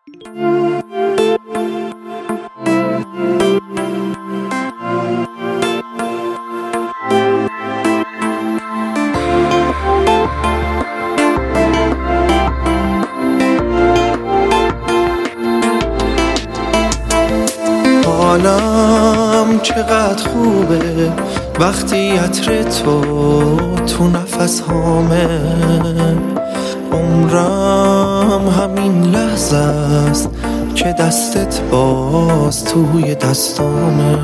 حالم چقدر خوبه وقتی عطر تو نفس هامه. عمرم همین لحظه است که دستت باز توی دستامه.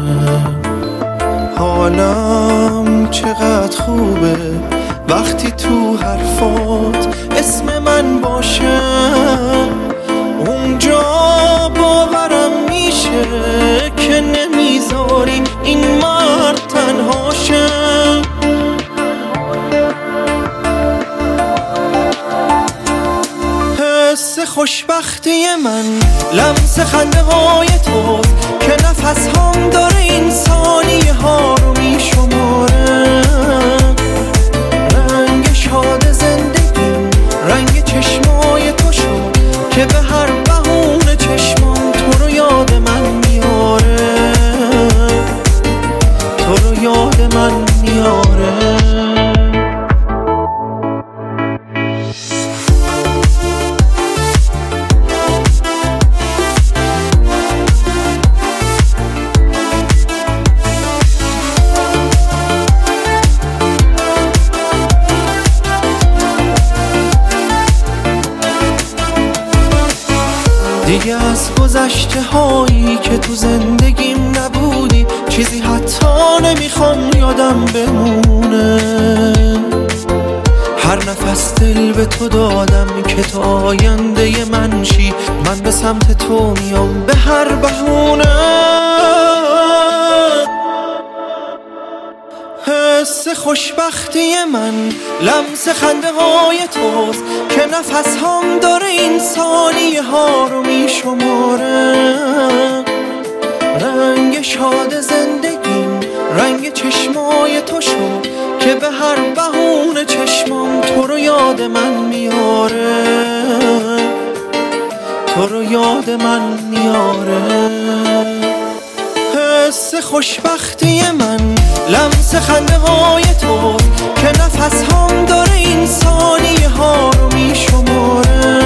حالم چقدر خوبه وقتی تو حرفات اسم من باشه. اونجا باورم میشه که نمیذاری این مرد تنها شه. حس خوشبختی من لمس خنده های تو که نفس هم داره این ثانیه ها رو میشماره. رنگ شاد زندگی رنگ چشمای تو شد که به هر بهونه چشمام تو رو یاد من میاره. تو رو یاد من میاره. دیگه از گذشته هایی که تو زندگیم نبودی چیزی حتی نمیخوام یادم بمونه. هر نفس دل به تو دادم که تو آینده من شی. من به سمت تو میام به هر بهونه. حس خوشبختی من لمس خنده های توست که نفس هم داره این ثانیه ها رو میشماره. رنگ شاد زندگیم رنگ چشمای تو شد که به هر بهونه چشمام تو رو یاد من میاره. تو رو یاد من میاره. حس خوشبختی من لمس خنده های تو که نفس هم داره این ثانیه ها رو میشماره.